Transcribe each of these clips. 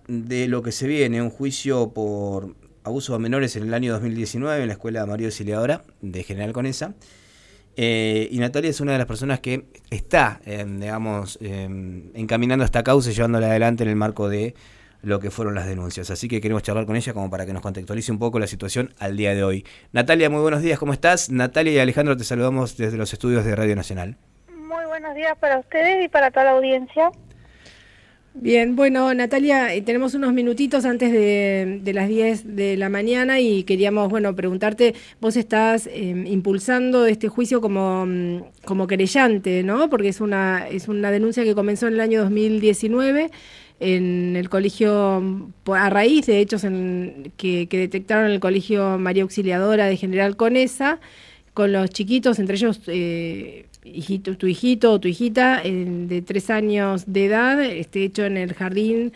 de lo que se viene, un juicio por abuso a menores en el año 2019 en la Escuela María Auxiliadora de General Conesa. Y Natalia es una de las personas que está, encaminando esta causa y llevándola adelante en el marco de lo que fueron las denuncias. Así que queremos charlar con ella como para que nos contextualice un poco la situación al día de hoy. Natalia, muy buenos días, ¿cómo estás? Natalia y Alejandro, te saludamos desde los estudios de Radio Nacional. Muy buenos días para ustedes y para toda la audiencia. Bien, bueno, Natalia, tenemos unos minutitos antes de las 10 de la mañana y queríamos, preguntarte, vos estás impulsando este juicio como querellante, ¿no? Porque es una denuncia que comenzó en el año 2019 en el colegio, a raíz de hechos que detectaron en el colegio María Auxiliadora de General Conesa, con los chiquitos, entre ellos tu hijito o tu hijita de 3 años de edad, hecho en el jardín,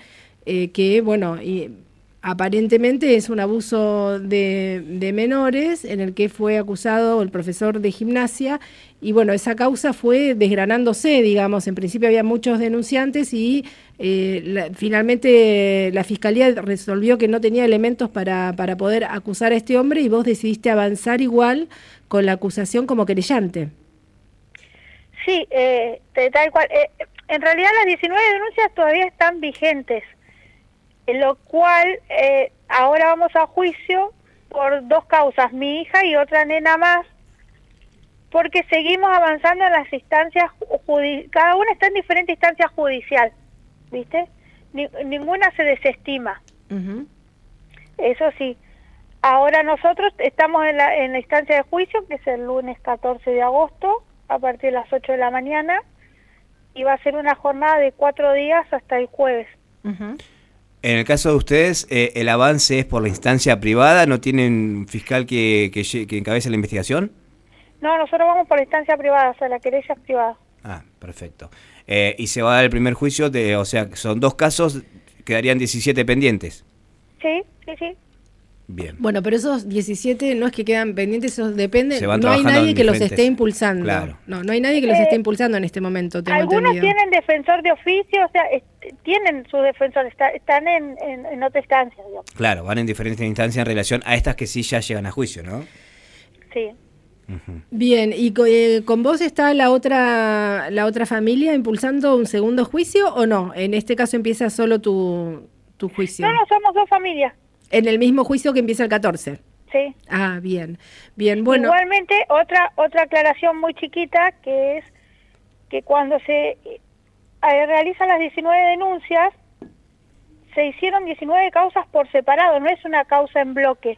aparentemente es un abuso de menores en el que fue acusado el profesor de gimnasia y esa causa fue desgranándose, digamos. En principio había muchos denunciantes y finalmente la Fiscalía resolvió que no tenía elementos para poder acusar a este hombre y vos decidiste avanzar igual con la acusación como querellante. Sí, tal cual. En realidad las 19 denuncias todavía están vigentes, lo cual ahora vamos a juicio por 2 causas, mi hija y otra nena más, porque seguimos avanzando en las instancias cada una está en diferente instancia judicial, ¿viste? Ninguna se desestima. Uh-huh. Eso sí. Ahora nosotros estamos en la instancia de juicio, que es el lunes 14 de agosto, a partir de las 8 de la mañana, y va a ser una jornada de 4 días hasta el jueves. Uh-huh. En el caso de ustedes, ¿el avance es por la instancia privada? ¿No tienen fiscal que encabece la investigación? No, nosotros vamos por la instancia privada, o sea, la querella es privada. Ah, perfecto. Y se va a dar el primer juicio, o sea, son 2 casos, quedarían 17 pendientes. Sí. Bien. Bueno, pero esos 17 no es que quedan pendientes, esos dependen. No hay nadie que los diferentes... esté impulsando. Claro. No hay nadie que los esté impulsando en este momento, tengo algunos entendido. Tienen defensor de oficio, o sea, tienen su defensor, están en otra instancia, digamos. Claro, van en diferentes instancias en relación a estas que sí ya llegan a juicio, ¿no? Sí. Uh-huh. Bien, ¿y con vos está la otra familia impulsando un segundo juicio o no? En este caso empieza solo tu juicio. No, somos 2 familias. En el mismo juicio que empieza el 14. Sí. Ah, bien, bueno. Igualmente, otra aclaración muy chiquita, que es que cuando se realizan las 19 denuncias, se hicieron 19 causas por separado, no es una causa en bloque.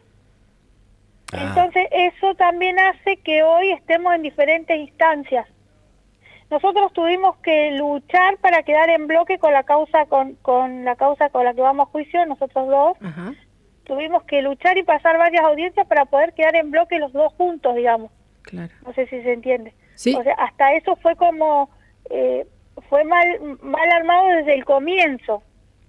Ah. Entonces, eso también hace que hoy estemos en diferentes instancias. Nosotros tuvimos que luchar para quedar en bloque con la causa con la causa con la que vamos a juicio, nosotros 2. Ajá. Tuvimos que luchar y pasar varias audiencias para poder quedar en bloque los 2 juntos, digamos. Claro. No sé si se entiende. Sí. O sea, hasta eso fue como fue mal armado desde el comienzo.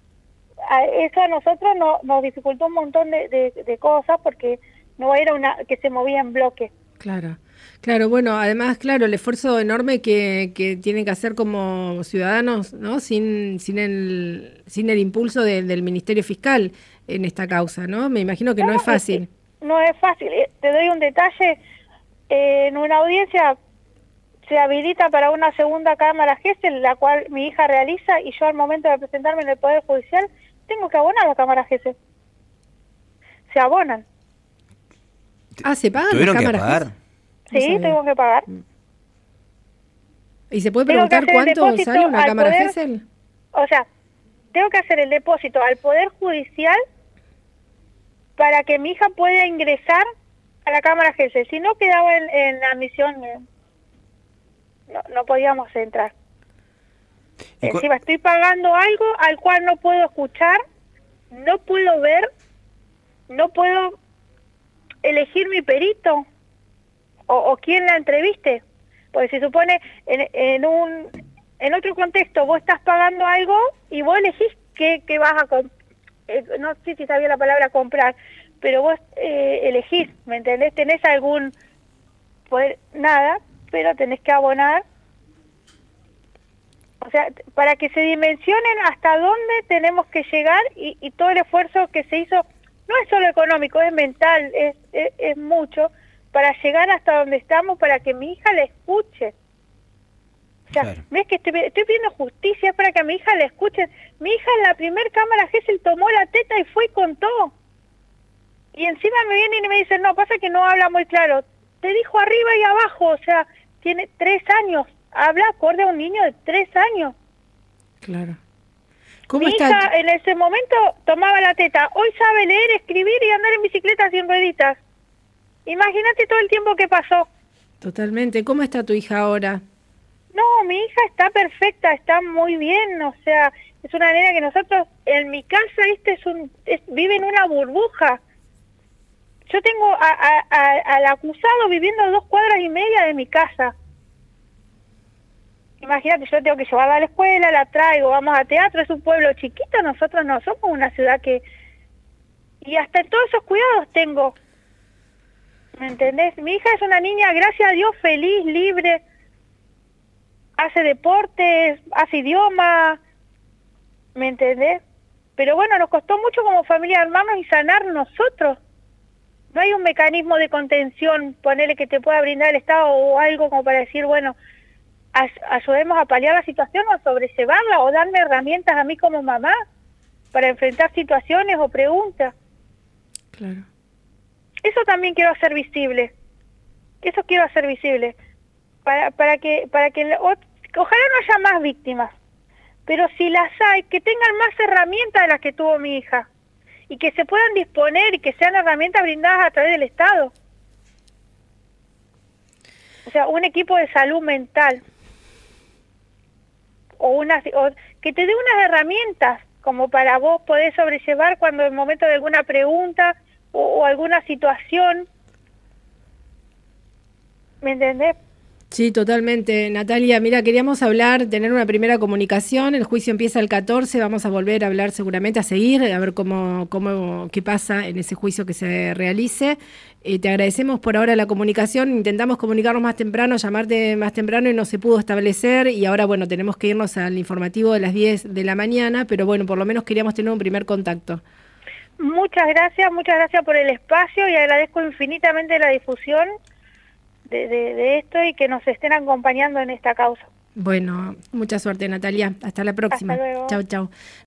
Eso a nosotros nos dificultó un montón de cosas porque no era que se movía en bloque. Claro, bueno, además, el esfuerzo enorme que tienen que hacer como ciudadanos, ¿no? Sin el impulso del Ministerio Fiscal en esta causa, ¿no? Me imagino que no es fácil. No es fácil. Te doy un detalle. En una audiencia se habilita para una segunda cámara GESEL, la cual mi hija realiza, y yo al momento de presentarme en el Poder Judicial tengo que abonar la cámara GESEL. Se abonan. Ah, ¿se pagan las ¿Tuvieron que cámaras pagar? Sí, tengo que pagar. ¿Y se puede preguntar cuánto sale una cámara GESEL? O sea, tengo que hacer el depósito al Poder Judicial para que mi hija pueda ingresar a la cámara GESEL. Si no, quedaba en la admisión, no podíamos entrar. Encima estoy pagando algo al cual no puedo escuchar, no puedo ver, no puedo elegir mi perito o quién la entreviste. Porque se supone en otro contexto vos estás pagando algo y vos elegís qué vas a no sé si sabía la palabra comprar, pero vos elegís, ¿me entendés? Tenés algún poder, nada, pero tenés que abonar. O sea, para que se dimensionen hasta dónde tenemos que llegar y todo el esfuerzo que se hizo, no es solo económico, es mental, es mucho, para llegar hasta donde estamos, para que mi hija la escuche. O sea, claro. ves que estoy pidiendo justicia, es para que a mi hija la escuchen. Mi hija en la primer cámara Gesell tomó la teta y fue y contó. Y encima me vienen y me dicen, no, pasa que no habla muy claro. Te dijo arriba y abajo, o sea, tiene 3 años. Habla acorde a un niño de 3 años. Claro. ¿Cómo Mi está? hija en ese momento tomaba la teta. Hoy sabe leer, escribir y andar en bicicleta sin rueditas. Imagínate todo el tiempo que pasó. Totalmente. ¿Cómo está tu hija ahora? No, mi hija está perfecta, está muy bien, o sea, es una nena que nosotros, en mi casa, vive en una burbuja. Yo tengo al acusado viviendo a 2 cuadras y media de mi casa. Imagínate, yo tengo que llevarla a la escuela, la traigo, vamos a teatro, es un pueblo chiquito, nosotros no somos una ciudad que... Y hasta todos esos cuidados tengo. ¿Me entendés? Mi hija es una niña, gracias a Dios, feliz, libre, hace deportes, hace idioma, ¿me entendés? Pero bueno, nos costó mucho como familia armarnos y sanar nosotros. No hay un mecanismo de contención, ponerle que te pueda brindar el Estado o algo como para decir, bueno, ayudemos a paliar la situación o a sobrellevarla o darme herramientas a mí como mamá para enfrentar situaciones o preguntas. Claro. Eso también quiero hacer visible. Eso quiero hacer visible. Para que ojalá no haya más víctimas. Pero si las hay, que tengan más herramientas de las que tuvo mi hija. Y que se puedan disponer y que sean herramientas brindadas a través del Estado. O sea, un equipo de salud mental. O que te dé unas herramientas como para vos poder sobrellevar cuando en el momento de alguna pregunta o alguna situación. ¿Me entendés? Sí, totalmente. Natalia, mira, queríamos tener una primera comunicación. El juicio empieza el 14, vamos a volver a hablar seguramente, a seguir, a ver qué pasa en ese juicio que se realice. Te agradecemos por ahora la comunicación. Intentamos comunicarnos más temprano, llamarte más temprano y no se pudo establecer. Y ahora, bueno, tenemos que irnos al informativo de las 10 de la mañana, pero bueno, por lo menos queríamos tener un primer contacto. Muchas gracias por el espacio y agradezco infinitamente la difusión de esto y que nos estén acompañando en esta causa. Bueno, mucha suerte, Natalia. Hasta la próxima. Hasta luego. Chau, chau.